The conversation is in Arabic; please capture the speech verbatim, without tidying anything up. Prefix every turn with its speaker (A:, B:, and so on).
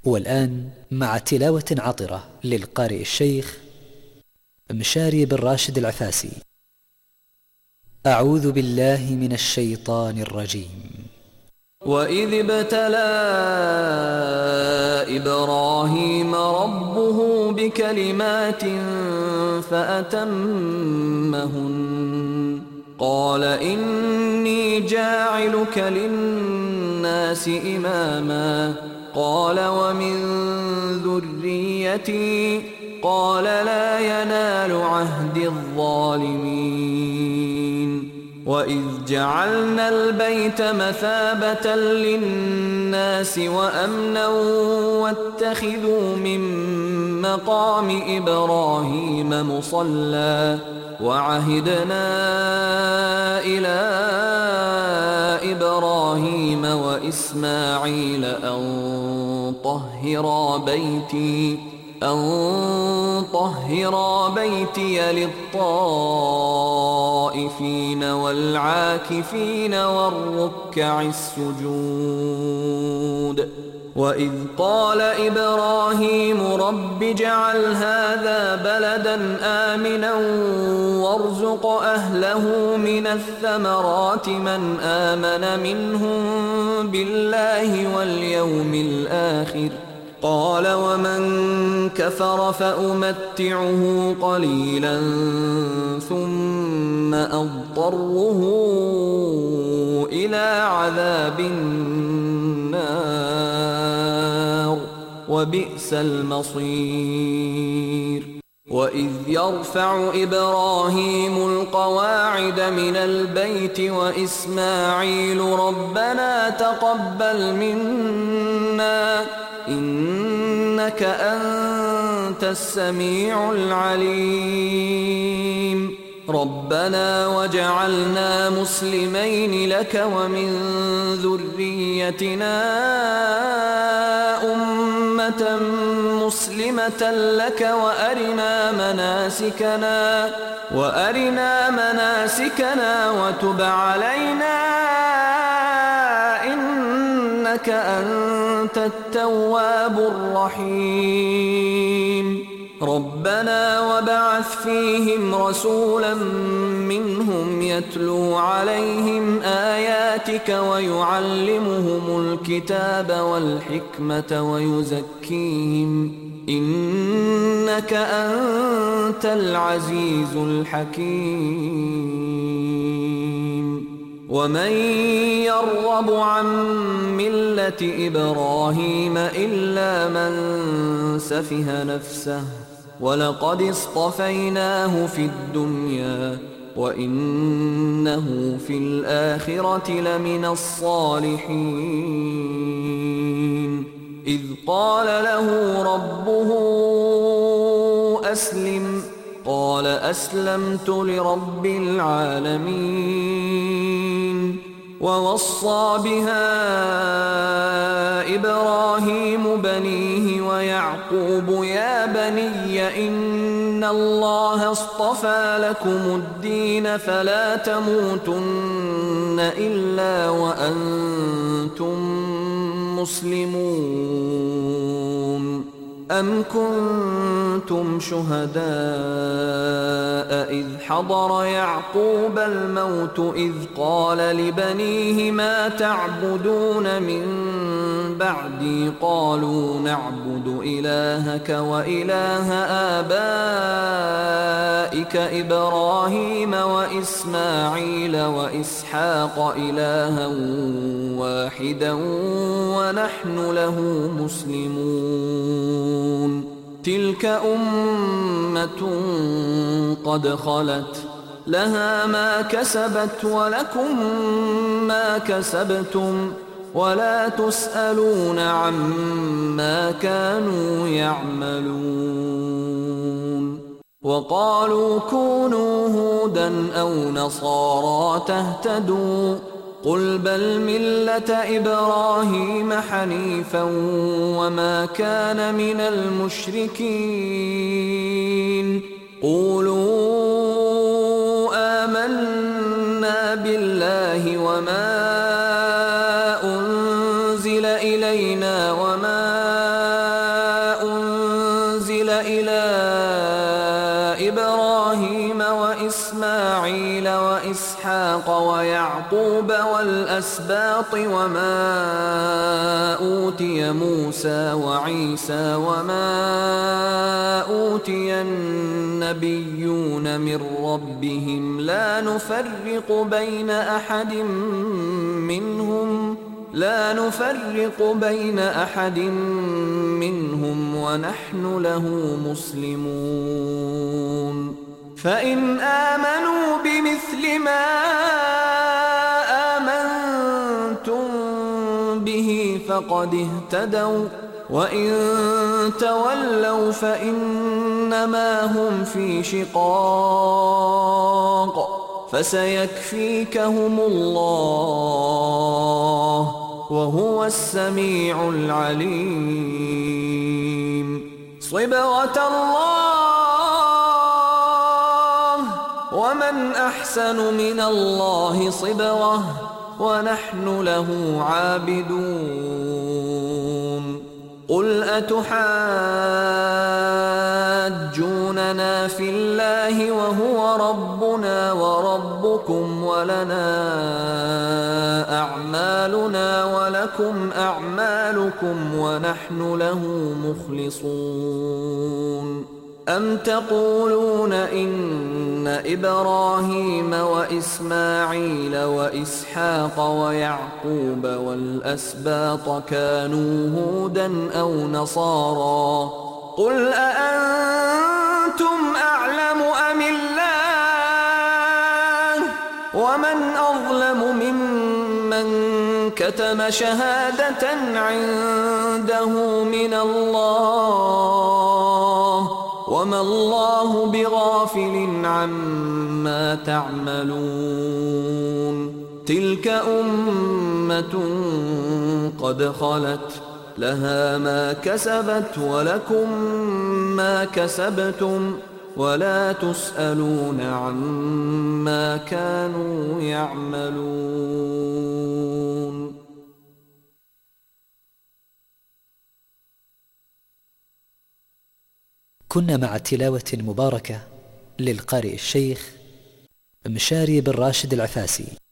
A: والآن مع تلاوة عطرة للقارئ الشيخ مشاري بن راشد العفاسي. أعوذ بالله من الشيطان الرجيم.
B: وإذ ابتلى إبراهيم ربه بكلمات فأتمهن قال إني جاعلك للناس إماما قال ومن ذريتي قال لا ينال عهد الظالمين. وإذ جعلنا البيت مثابة للناس وأمنا واتخذوا من مقام إبراهيم مصلى وعهدنا إلى إبراهيم وإسماعيل أن طهرا بيتي أن طهرا بيتي للطائفين والعاكفين والركع السجود. وإذ قال إبراهيم رب اجعل هذا بلدا آمنا وارزق أهله من الثمرات من آمن منهم بالله واليوم الآخر قال ومن كفر فأمتعه قليلا ثم أضطره إلى عذاب النار وبئس المصير. وإذ يرفع إبراهيم القواعد من البيت وإسماعيل ربنا تقبل منا إنك أنت السميع العليم ربنا وجعلنا مسلمين لك ومن ذريتنا أمة مسلمة لك وأرنا مناسكنا وأرنا مناسكنا وتب علينا إنك أنت التواب الرحيم. ربنا وابعث فيهم رسولا منهم يتلو عليهم آياتك ويعلمهم الكتاب والحكمة ويزكيهم إنك أنت العزيز الحكيم. ومن يرغب عن ملة إبراهيم إلا من سفه نفسه ولقد اصطفيناه في الدنيا وإنه في الآخرة لمن الصالحين. إذ قال له ربه أسلم قال أسلمت لرب العالمين. ووصى بها إبراهيم بنيه ويعقوب يا بني إن الله اصطفى لكم الدين فلا تموتن إلا وأنتم مسلمون. أم كنتم شهداء إذ حضر يعقوب الموت إذ قال لبنيه ما تعبدون من بعدي قالوا نعبد إلهك وإله آبائك إبراهيم وإسماعيل وإسحاق إلها واحدا ونحن له مسلمون. تلك أمة قد خلت لها ما كسبت ولكم ما كسبتم ولا تسألون عما كانوا يعملون. وقالوا كونوا هودا أو نصارى تهتدوا قل بل ملة إبراهيم حنيفا وما كان من المشركين. قولوا آمنا بالله وما أنزل إلينا وما وإسماعيل وإسحاق ويعقوب والأسباط وما أوتي موسى وعيسى وما أوتي النبيون من ربهم لا نفرق بين أحد منهم لا نفرق بين أحد منهم ونحن له مسلمون فإن آمنوا بمثل ما آمنتم به فقد اهتدوا وإن تولوا فإنما هم في شقاق فسيكفيكهم الله وهو السميع العليم صبغة الله ومن أحسن من الله صبغة ونحن له عابدون قل أتحاجوننا في الله وهو ربنا وربكم ولنا أعمالنا ولكم أعمالكم ونحن له مخلصون أم تقولون إن إبراهيم وإسماعيل وإسحاق ويعقوب والأسباط كانوا هودا أو نصارى قل أأنتم أعلم أم الله ومن أظلم ممن كتم شهادة عنده من الله وما الله بغافل عما تعملون تلك أمة قد خلت لها ما كسبت ولكم ما كسبتم ولا تسألون عما كانوا يعملون.
A: كنا مع تلاوة مباركة للقارئ الشيخ مشاري بن راشد العفاسي.